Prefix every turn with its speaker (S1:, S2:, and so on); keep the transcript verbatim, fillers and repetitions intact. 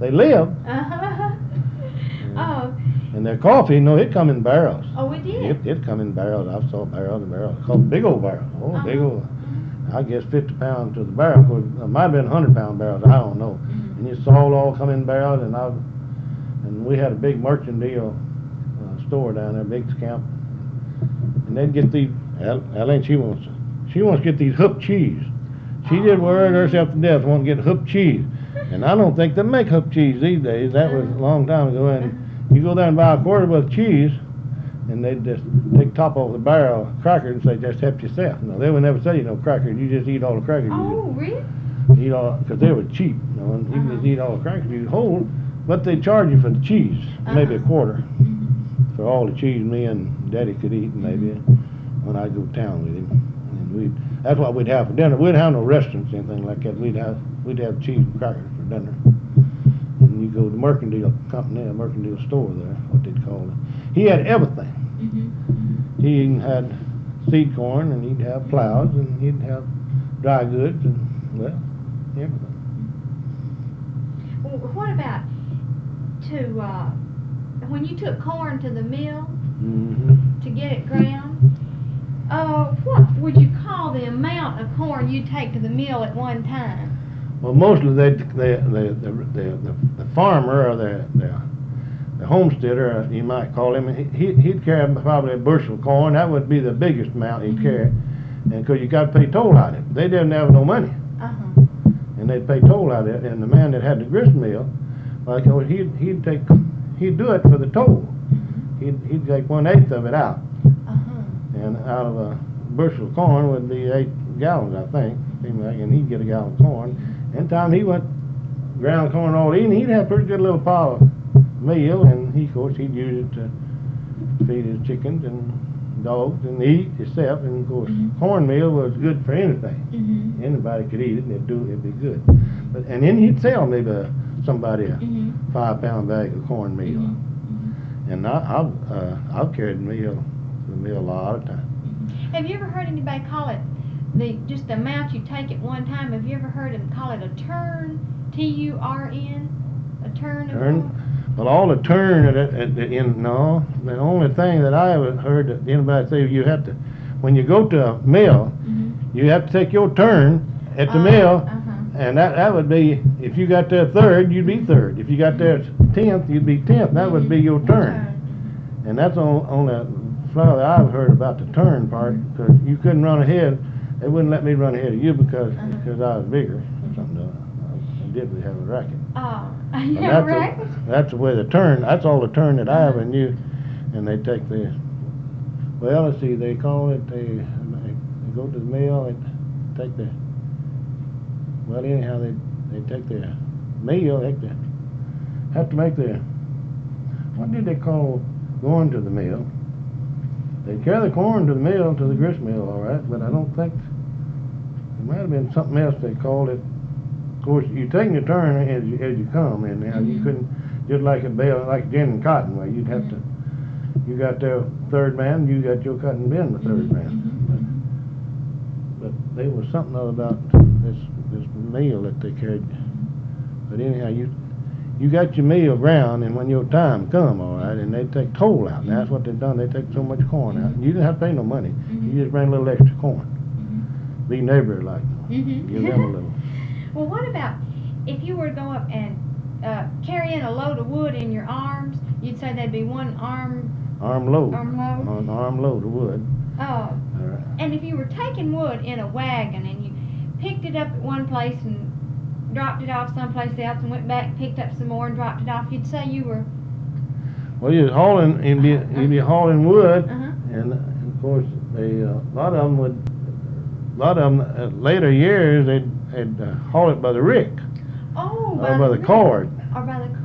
S1: they live.
S2: Uh-huh. Oh.
S1: And their coffee, no, it come in barrels.
S2: Oh, it did?
S1: It, it come in barrels. I saw barrels and barrels. Called big old barrels. Oh,
S2: Uh-huh.
S1: big old. I guess fifty pounds to the barrel. Of course, it might have been one hundred pound barrels. I don't know.
S2: Mm-hmm.
S1: And you saw it all come in barrels, and I, and we had a big merchant deal uh, store down there, big camp, and they'd get these. Ellen, she wants, she wants to get these hoop cheese. She just worried herself to death wanting to get hoop cheese, and I don't think they make hoop cheese these days. That was a long time ago. And you go there and buy a quarter worth of cheese, and they'd just take top off the barrel of crackers and say, just help yourself. No, they would never say, you know, crackers. You just eat all the crackers.
S2: Oh, really?
S1: Eat all, because they were cheap, you know, and you
S2: Uh-huh.
S1: just eat all the crackers you hold, but they charge you for the cheese, maybe a
S2: Uh-huh.
S1: quarter,
S2: Mm-hmm.
S1: for all the cheese me and Daddy could eat, maybe, when I'd go to town with him. And we'd, that's what we'd have for dinner. We'd have no restaurants or anything like that. We'd have, we'd have cheese and crackers for dinner. And you go to Mercantile Company, a Mercantile store there, what they'd call it. He had everything.
S2: Mm-hmm.
S1: He even had seed corn, and he'd have plows, and he'd have dry goods, and, well, everything.
S2: Well, what about to, uh, when you took corn to the mill
S1: Mm-hmm.
S2: to get it ground, uh, what would you call the amount of corn you take to the mill at one time?
S1: Well, mostly they, they, they, the, the, the, the farmer or the, the, the homesteader, uh, you might call him, he, he'd carry probably a bushel of corn. That would be the biggest amount he'd carry, and because you got to pay toll out of it. They didn't have no money,
S2: Uh-huh.
S1: and they'd pay toll out of it. And the man that had the grist mill, like, oh, he'd he'd take he'd do it for the toll. He'd he'd take one eighth of it out,
S2: Uh-huh.
S1: and out of a bushel of corn would be eight gallons, I think, seemed like, and he'd get a gallon of corn. And time he went ground corn all evening, he'd have a pretty good little pile of meal, and he, of course, he'd use it to feed his chickens and dogs and eat himself. And of course,
S2: Mhm.
S1: cornmeal was good for anything.
S2: Mm-hmm.
S1: Anybody could eat it, and it'd do it'd be good. But and then he'd sell maybe a, somebody a
S2: Mm-hmm.
S1: five pound bag of cornmeal.
S2: Mm-hmm.
S1: And I, I've uh, I've carried meal to the mill a lot of times.
S2: Have you ever heard anybody call it the just the amount you take at one time? Have you ever heard them call it a turn? T U R N? A turn? of
S1: Turn.
S2: corn?
S1: Well, all the turn at, at, at in no, the only thing that I ever heard that anybody say, you have to, when you go to a mill,
S2: Mhm.
S1: you have to take your turn at the
S2: Uh,
S1: mill,
S2: uh-huh.
S1: and that that would be, if you got there third, you'd be third. If you got there tenth, you'd be tenth. That would be your turn. And that's on on the flower that I've heard about the turn part, because you couldn't run ahead. They wouldn't let me run ahead of you because
S2: Uh-huh.
S1: because I was bigger. Something to, I did we have a racket.
S2: Oh,
S1: And
S2: yeah,
S1: that's
S2: right?
S1: the, that's the way the turn. That's all the turn that I ever knew. And they take the, well, let's see, they call it, they, they go to the mill, they take the, well, anyhow, they they take their meal, they have to, have to make their, what did they call going to the mill? They carry the corn to the mill, to the grist mill, all right, but I don't think, it might have been something else they called it. Of course, you're taking your turn as you, as you come, and now you
S2: Mhm.
S1: couldn't, just like a bale, like gin and cotton, where you'd have to, you got their third man, you got your cotton bin, the third man. But, but there was something other about this, this meal that they carried. But anyhow, you, you got your meal ground, and when your time come, all right, and they take toll out, and that's what they've done, they take so much corn out. You didn't have to pay no money, you just bring a little extra corn. Be neighbor like,
S2: Mhm.
S1: give them a little.
S2: Well, what about if you were to go up and uh, carry in a load of wood in your arms? You'd say that'd be one arm.
S1: Arm load.
S2: Arm load?
S1: An arm load of wood.
S2: Oh.
S1: All right.
S2: And if you were taking wood in a wagon and you picked it up at one place and dropped it off someplace else and went back, picked up some more and dropped it off, you'd say you were.
S1: Well, you're hauling, you'd be, you'd be hauling wood,
S2: Uh-huh.
S1: and, and of course, they, uh, a lot of them would, a lot of them, uh, later years, they'd, they'd uh, haul it by the rick,
S2: Oh,
S1: or by the
S2: rick.
S1: cord.
S2: Or by the